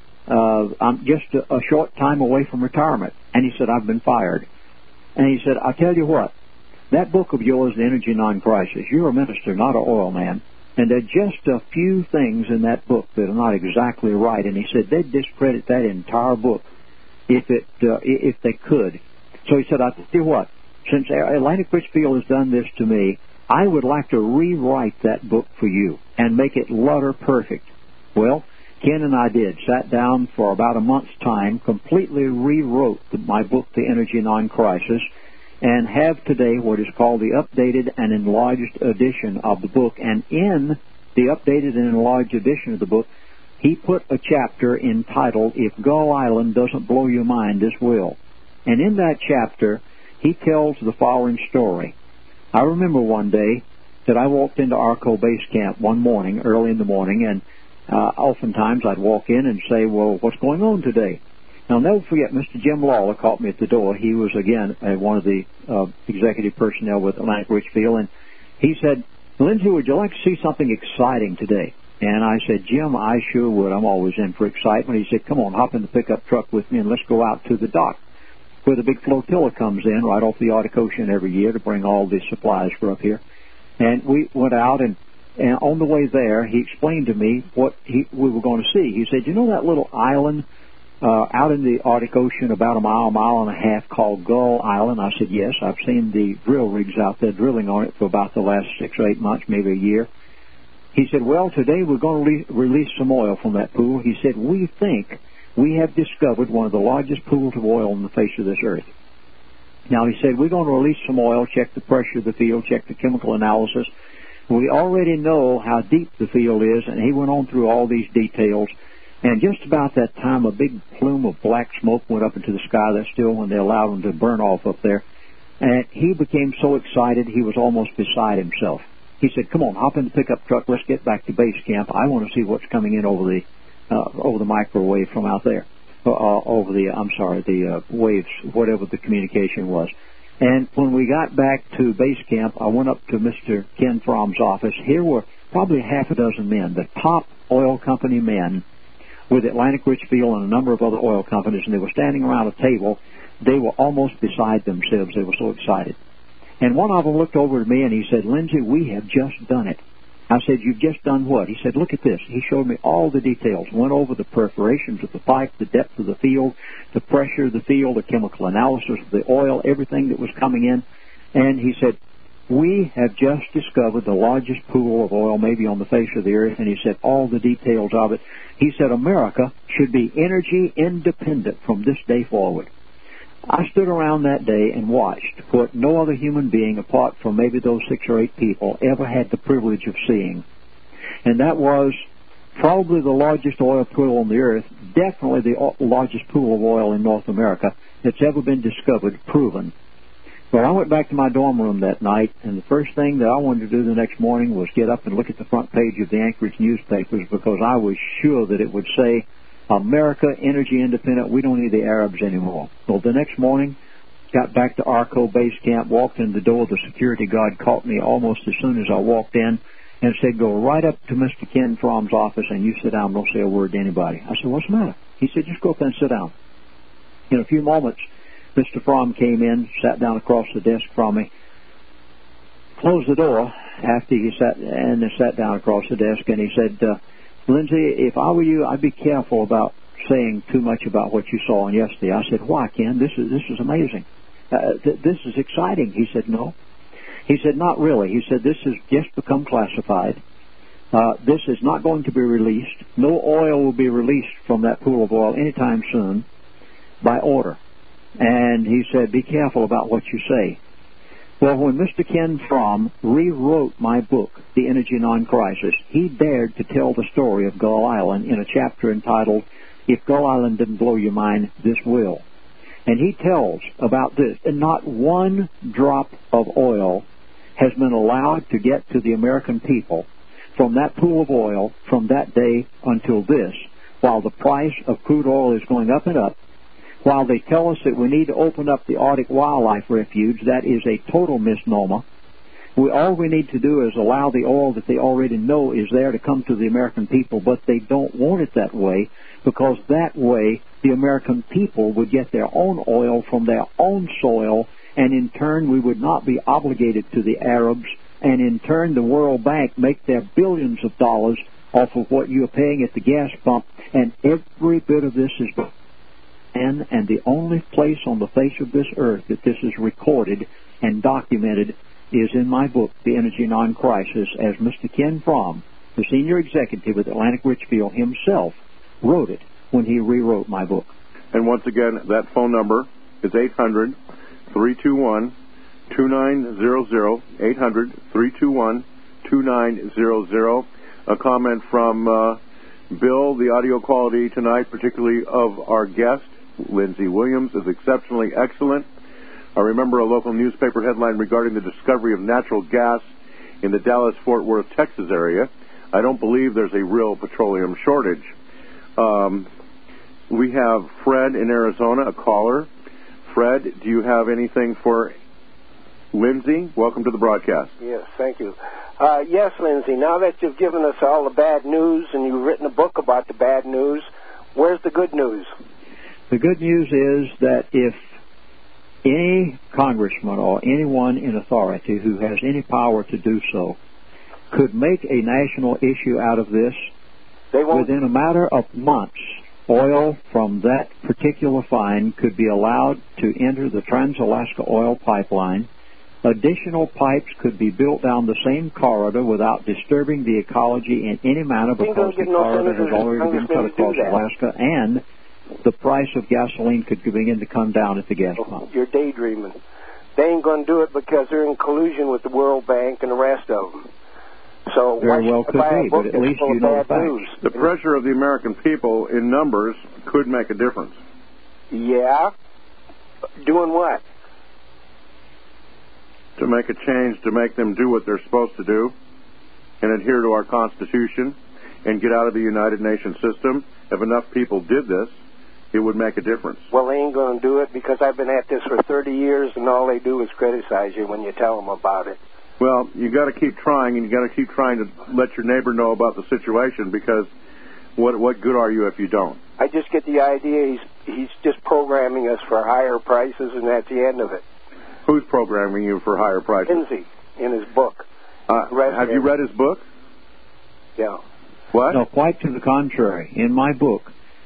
I'm just a short time away from retirement. And he said, I've been fired. And he said, I tell you what, that book of yours, The Energy Non-Crisis, you're a minister, not an oil man. And there are just a few things in that book that are not exactly right. And he said, they'd discredit that entire book if they could. So he said, I tell you what, since Atlantic Richfield has done this to me, I would like to rewrite that book for you and make it letter perfect. Well, Ken and I sat down for about a month's time, completely rewrote my book, The Energy Non-Crisis, and have today what is called the updated and enlarged edition of the book. And in the updated and enlarged edition of the book, he put a chapter entitled, If Gull Island Doesn't Blow Your Mind, This Will. And in that chapter, he tells the following story. I remember one day that I walked into Arco Base Camp one morning, early in the morning, and oftentimes I'd walk in and say, well, what's going on today? And I'll never forget, Mr. Jim Lawler caught me at the door. He was, again, one of the executive personnel with Atlantic Richfield, and he said, Lindsay, would you like to see something exciting today? And I said, Jim, I sure would. I'm always in for excitement. He said, come on, hop in the pickup truck with me and let's go out to the dock where the big flotilla comes in right off the Arctic Ocean every year to bring all the supplies for up here. And we went out, and on the way there, he explained to me what we were going to see. He said, you know that little island out in the Arctic Ocean about a mile and a half called Gull Island? I said, yes, I've seen the drill rigs out there drilling on it for about the last 6 or 8 months, maybe a year. He said, well, today we're going to release some oil from that pool. He said, we think we have discovered one of the largest pools of oil on the face of this earth. Now, he said, we're going to release some oil, check the pressure of the field, check the chemical analysis. We already know how deep the field is, and he went on through all these details. And just about that time, a big plume of black smoke went up into the sky. That's still when they allowed them to burn off up there. And he became so excited, he was almost beside himself. He said, come on, hop in the pickup truck. Let's get back to base camp. I want to see what's coming in over the microwave from out there. The waves, whatever the communication was. And when we got back to base camp, I went up to Mr. Ken Fromm's office. Here were probably half a dozen men, the top oil company men with Atlantic Richfield and a number of other oil companies, and they were standing around a table. They were almost beside themselves. They were so excited. And one of them looked over to me and he said, Lindsay, we have just done it. I said, you've just done what? He said, look at this. He showed me all the details, went over the perforations of the pipe, the depth of the field, the pressure of the field, the chemical analysis of the oil, everything that was coming in. And he said, we have just discovered the largest pool of oil maybe on the face of the earth. And he said, all the details of it. He said, America should be energy independent from this day forward. I stood around that day and watched what no other human being, apart from maybe those 6 or 8 people, ever had the privilege of seeing. And that was probably the largest oil pool on the earth, definitely the largest pool of oil in North America that's ever been discovered, proven. Well, I went back to my dorm room that night, and the first thing that I wanted to do the next morning was get up and look at the front page of the Anchorage newspapers, because I was sure that it would say, America, energy independent, we don't need the Arabs anymore. So the next morning, got back to Arco base camp, walked in the door. The security guard caught me almost as soon as I walked in and said, go right up to Mr. Ken Fromm's office and you sit down, don't say a word to anybody. I said, what's the matter? He said, just go up there and sit down. In a few moments, Mr. Fromm came in, sat down across the desk from me, closed the door after he sat down across the desk, and he said, Lindsay, if I were you, I'd be careful about saying too much about what you saw on yesterday. I said, why, Ken? This is amazing. This is exciting. He said, no. He said, not really. He said, this has just become classified. This is not going to be released. No oil will be released from that pool of oil anytime soon by order. And he said, be careful about what you say. Well, when Mr. Ken Fromm rewrote my book, The Energy Non-Crisis, he dared to tell the story of Gull Island in a chapter entitled, If Gull Island Didn't Blow Your Mind, This Will. And he tells about this, and not one drop of oil has been allowed to get to the American people from that pool of oil from that day until this, while the price of crude oil is going up and up. While they tell us that we need to open up the Arctic Wildlife Refuge, that is a total misnomer. All we need to do is allow the oil that they already know is there to come to the American people, but they don't want it that way, because that way the American people would get their own oil from their own soil, and in turn we would not be obligated to the Arabs, and in turn the World Bank make their billions of dollars off of what you're paying at the gas pump, and every bit of this is and the only place on the face of this earth that this is recorded and documented is in my book, The Energy Non-Crisis, as Mr. Ken Fromm, the senior executive at Atlantic Richfield himself, wrote it when he rewrote my book. And once again, that phone number is 800-321-2900, 800-321-2900. A comment from Bill, the audio quality tonight, particularly of our guest, Lindsay Williams, is exceptionally excellent. I remember a local newspaper headline regarding the discovery of natural gas in the Dallas-Fort Worth, Texas area. I don't believe there's a real petroleum shortage. We have Fred in Arizona, a caller. Fred, do you have anything for Lindsay? Welcome to the broadcast. Yes, thank you. Yes, Lindsay, now that you've given us all the bad news and you've written a book about the bad news, where's the good news? The good news is that if any congressman or anyone in authority who has any power to do so could make a national issue out of this, within a matter of months, oil from that particular find could be allowed to enter the Trans-Alaska Oil Pipeline. Additional pipes could be built down the same corridor without disturbing the ecology in any manner, because the corridor has already been cut across Alaska, and the price of gasoline could begin to come down at the gas pump. You're daydreaming. They ain't going to do it because they're in collusion with the World Bank and the rest of them. So very well could be, but at least you know the facts. The pressure of the American people in numbers could make a difference. Yeah. Doing what? To make a change, to make them do what they're supposed to do and adhere to our Constitution and get out of the United Nations system. If enough people did this, it would make a difference. Well, they ain't going to do it because I've been at this for 30 years, and all they do is criticize you when you tell them about it. Well, you got to keep trying, and you got to keep trying to let your neighbor know about the situation, because what good are you if you don't? I just get the idea he's just programming us for higher prices, and that's the end of it. Who's programming you for higher prices? Lindsay, in his book. Have you read his book? Yeah. What? No, quite to the contrary. In my book,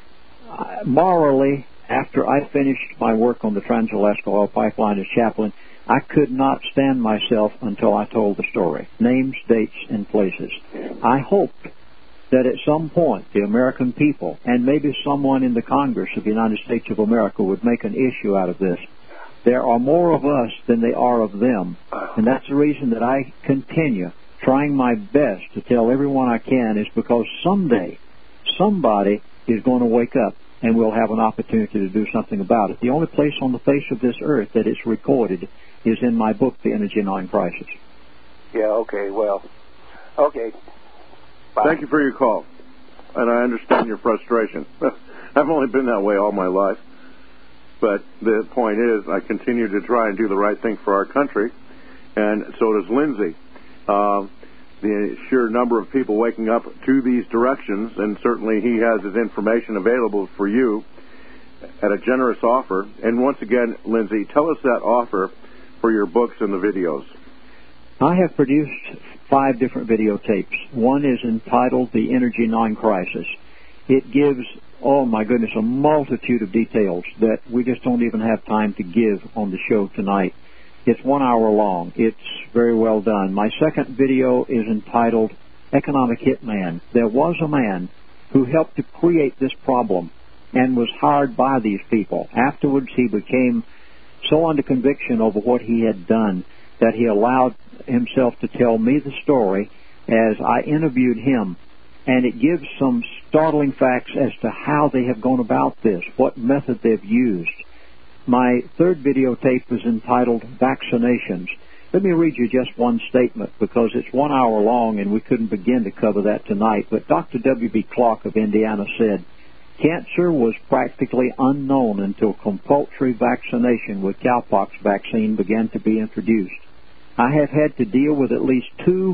morally, after I finished my work on the Trans-Alaska Oil Pipeline as chaplain, I could not stand myself until I told the story. Names, dates, and places. I hoped that at some point the American people, and maybe someone in the Congress of the United States of America, would make an issue out of this. There are more of us than they are of them, and that's the reason that I continue trying my best to tell everyone I can, is because someday somebody is going to wake up and we'll have an opportunity to do something about it. The only place on the face of this earth that it's recorded is in my book, The Energy Nine Crisis. Yeah, okay, well, okay. Bye. Thank you for your call, and I understand your frustration. I've only been that way all my life, but the point is I continue to try and do the right thing for our country, and so does Lindsay. The sheer number of people waking up to these directions, and certainly he has his information available for you at a generous offer. And once again, Lindsay, tell us that offer for your books and the videos. I have produced 5 different videotapes. One is entitled The Energy Nine Crisis. It gives, oh my goodness, a multitude of details that we just don't even have time to give on the show tonight. It's 1 hour long. It's very well done. My second video is entitled Economic Hitman. There was a man who helped to create this problem and was hired by these people. Afterwards, he became so under conviction over what he had done that he allowed himself to tell me the story as I interviewed him. And it gives some startling facts as to how they have gone about this, what method they've used. My third videotape is entitled Vaccinations. Let me read you just one statement because it's 1 hour long and we couldn't begin to cover that tonight. But Dr. W.B. Clark of Indiana said, cancer was practically unknown until compulsory vaccination with cowpox vaccine began to be introduced. I have had to deal with at least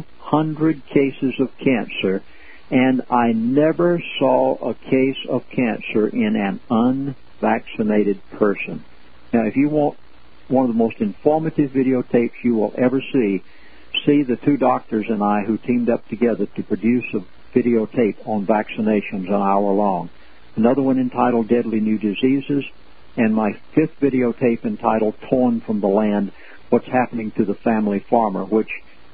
200 cases of cancer, and I never saw a case of cancer in an unvaccinated person. Now, if you want one of the most informative videotapes you will ever see the 2 doctors and I who teamed up together to produce a videotape on vaccinations, an hour long. Another one entitled Deadly New Diseases, and my 5th videotape entitled Torn from the Land, What's Happening to the Family Farmer, which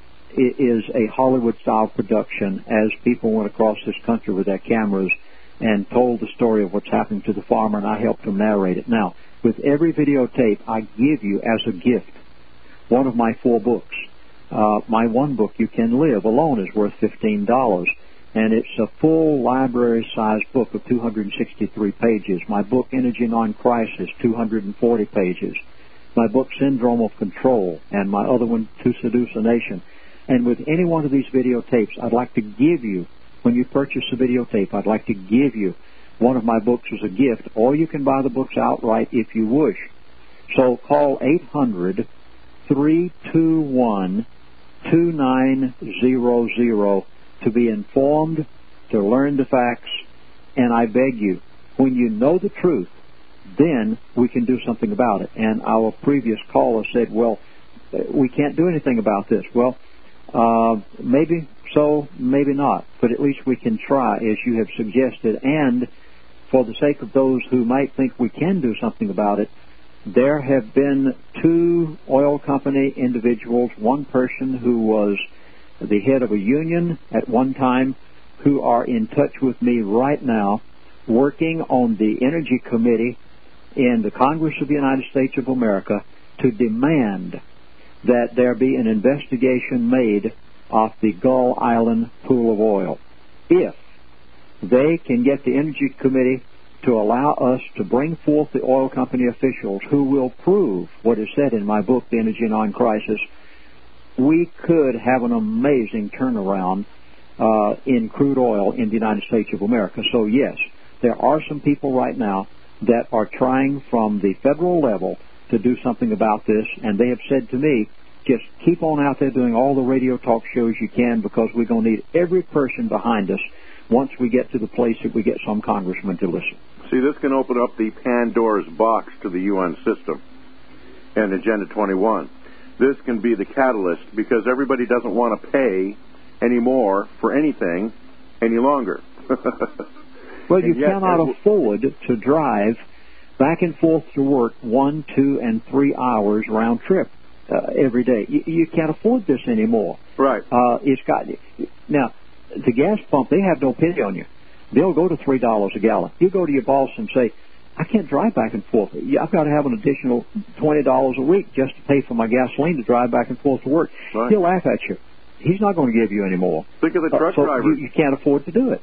is a Hollywood-style production as people went across this country with their cameras and told the story of what's happening to the farmer, and I helped them narrate it. Now, with every videotape, I give you as a gift one of my 4 books. My one book, You Can Live, alone is worth $15, and it's a full library-sized book of 263 pages. My book, Energy Non-Crisis, 240 pages. My book, Syndrome of Control, and my other one, To Seduce a Nation. And with any one of these videotapes, I'd like to give you, when you purchase a videotape, I'd like to give you one of my books as a gift, or you can buy the books outright if you wish. So call 800-321-2900 to be informed, to learn the facts, and I beg you, when you know the truth, then we can do something about it. And our previous caller said, well, we can't do anything about this. Well, maybe so, maybe not, but at least we can try, as you have suggested. And for the sake of those who might think we can do something about it, there have been 2 oil company individuals, one person who was the head of a union at one time, who are in touch with me right now, working on the Energy Committee in the Congress of the United States of America to demand that there be an investigation made of the Gull Island pool of oil. If they can get the Energy Committee to allow us to bring forth the oil company officials who will prove what is said in my book, The Energy Non-Crisis, we could have an amazing turnaround in crude oil in the United States of America. So, yes, there are some people right now that are trying from the federal level to do something about this, and they have said to me, just keep on out there doing all the radio talk shows you can, because we're going to need every person behind us once we get to the place that we get some congressman to listen. See, this can open up the Pandora's box to the UN system and Agenda 21. This can be the catalyst, because everybody doesn't want to pay any more for anything any longer. Well, you cannot afford to drive back and forth to work 1, 2, and 3 hours round trip every day. You can't afford this anymore. Right. Now, the gas pump, they have no pity on you. They'll go to $3 a gallon. You go to your boss and say, I can't drive back and forth. I've got to have an additional $20 a week just to pay for my gasoline to drive back and forth to work. Right. He'll laugh at you. He's not going to give you any more. Think of the truck drivers. You can't afford to do it.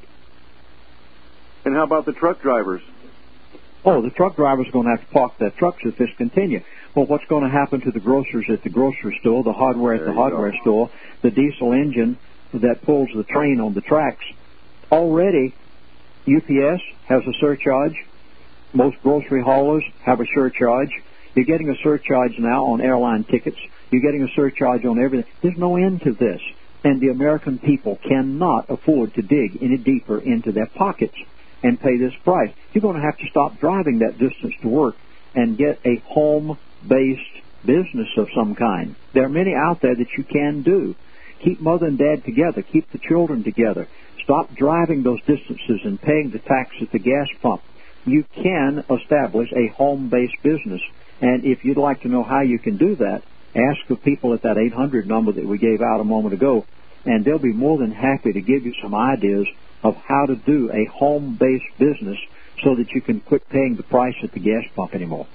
And how about the truck drivers? Oh, the truck drivers are going to have to park their trucks if this continues. Well, what's going to happen to the grocers at the grocery store, the hardware at the hardware store, the diesel engine that pulls the train on the tracks? Already, UPS has a surcharge. Most grocery haulers have a surcharge. You're getting a surcharge now on airline tickets. You're getting a surcharge on everything. There's no end to this. And the American people cannot afford to dig any deeper into their pockets and pay this price. You're going to have to stop driving that distance to work and get a home-based business of some kind. There are many out there that you can do. Keep mother and dad together. Keep the children together. Stop driving those distances and paying the tax at the gas pump. You can establish a home-based business. And if you'd like to know how you can do that, ask the people at that 800 number that we gave out a moment ago, and they'll be more than happy to give you some ideas of how to do a home-based business so that you can quit paying the price at the gas pump anymore.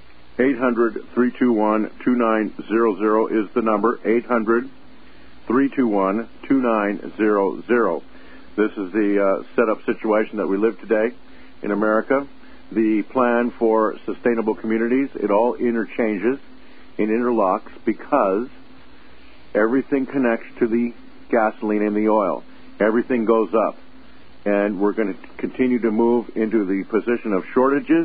800-321-2900 is the number, 800-321-2900. This is the set-up situation that we live today in America. The plan for sustainable communities, it all interchanges and interlocks because everything connects to the gasoline and the oil. Everything goes up. And we're going to continue to move into the position of shortages,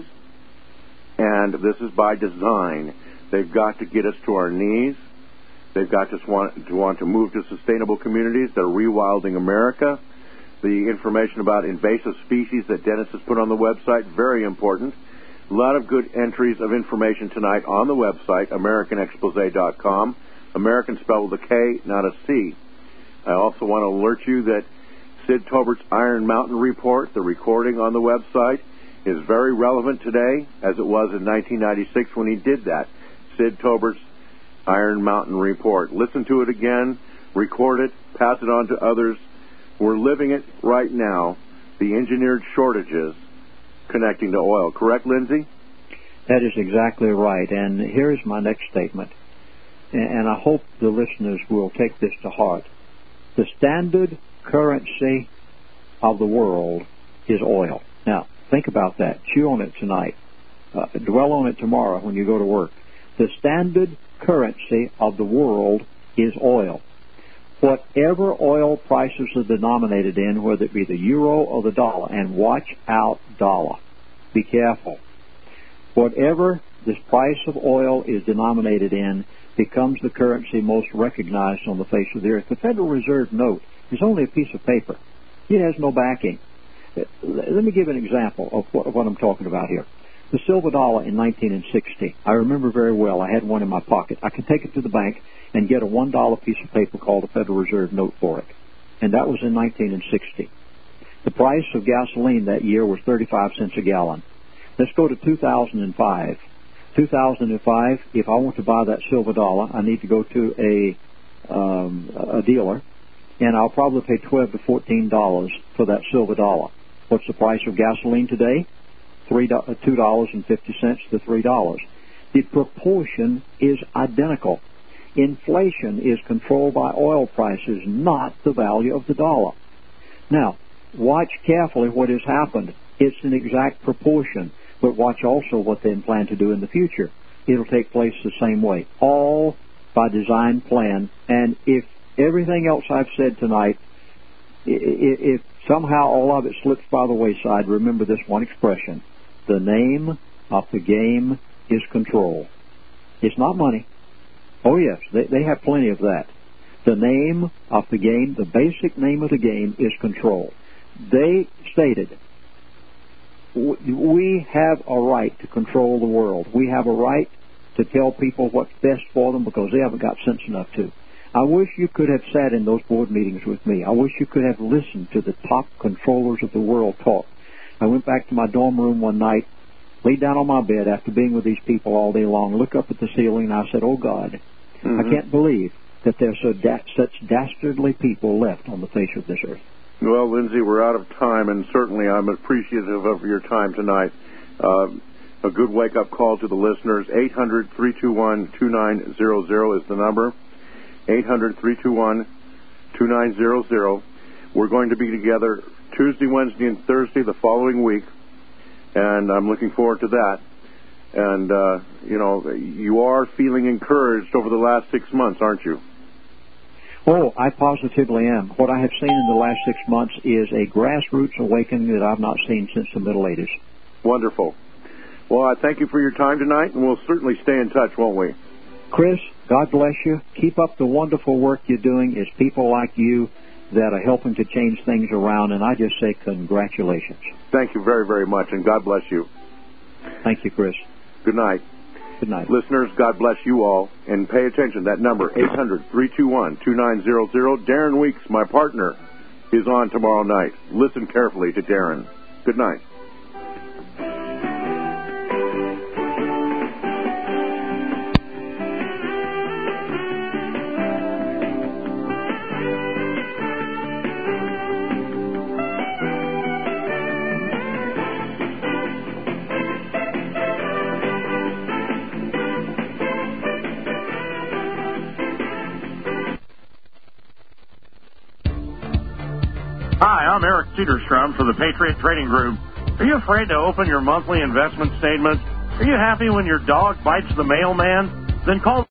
and this is by design. They've got to get us to our knees. They've got to want to move to sustainable communities that are rewilding America. The information about invasive species that Dennis has put on the website, very important. A lot of good entries of information tonight on the website, AmericanExpose.com. American spelled with a K, not a C. I also want to alert you that Sid Tobert's Iron Mountain Report, the recording on the website, is very relevant today as it was in 1996 when he did that. Sid Tobert's Iron Mountain Report. Listen to it again, record it, pass it on to others. We're living it right now, the engineered shortages connecting to oil. Correct, Lindsay? That is exactly right. And here's my next statement. And I hope the listeners will take this to heart. The standard currency of the world is oil. Now, think about that. Chew on it tonight. Dwell on it tomorrow when you go to work. The standard currency of the world is oil. Whatever oil prices are denominated in, whether it be the euro or the dollar, and watch out, dollar. Be careful. Whatever this price of oil is denominated in becomes the currency most recognized on the face of the earth. The Federal Reserve note is only a piece of paper. It has no backing. Let me give an example of what I'm talking about here. The silver dollar in 1960, I remember very well. I had one in my pocket. I could take it to the bank and get a $1 piece of paper called a Federal Reserve note for it. And that was in 1960. The price of gasoline that year was 35 cents a gallon. Let's go to 2005. 2005, if I want to buy that silver dollar, I need to go to a dealer, and I'll probably pay $12 to $14 for that silver dollar. What's the price of gasoline today? $2.50 to $3. The proportion is identical. Inflation is controlled by oil prices, not the value of the dollar. Now, watch carefully what has happened. It's an exact proportion, but watch also what they plan to do in the future. It'll take place the same way, all by design plan. And if everything else I've said tonight, if somehow all of it slips by the wayside, remember this one expression: the name of the game is control. It's not money. Oh yes, they have plenty of that. The name of the game, the basic name of the game, is control. They stated, we have a right to control the world. We have a right to tell people what's best for them because they haven't got sense enough to. I wish you could have sat in those board meetings with me. I wish you could have listened to the top controllers of the world talk. I went back to my dorm room one night, laid down on my bed after being with these people all day long, looked up at the ceiling, and I said, oh, God, I can't believe that there's such dastardly people left on the face of this earth. Well, Lindsay, we're out of time, and certainly I'm appreciative of your time tonight. A good wake-up call to the listeners. 800-321-2900 is the number. 800-321-2900. We're going to be together Tuesday, Wednesday, and Thursday the following week, and I'm looking forward to that. And, you are feeling encouraged over the last 6 months, aren't you? Oh, I positively am. What I have seen in the last 6 months is a grassroots awakening that I've not seen since the Middle Ages. Wonderful. Well, I thank you for your time tonight, and we'll certainly stay in touch, won't we? Chris, God bless you. Keep up the wonderful work you're doing. It's people like you that are helping to change things around, and I just say congratulations. Thank you very, very much, and God bless you. Thank you, Chris. Good night. Good night. Listeners, God bless you all, and pay attention. That number, 800-321-2900. Darren Weeks, my partner, is on tomorrow night. Listen carefully to Darren. Good night. Hi, I'm Eric Cedarstrom for the Patriot Trading Group. Are you afraid to open your monthly investment statement? Are you happy when your dog bites the mailman? Then call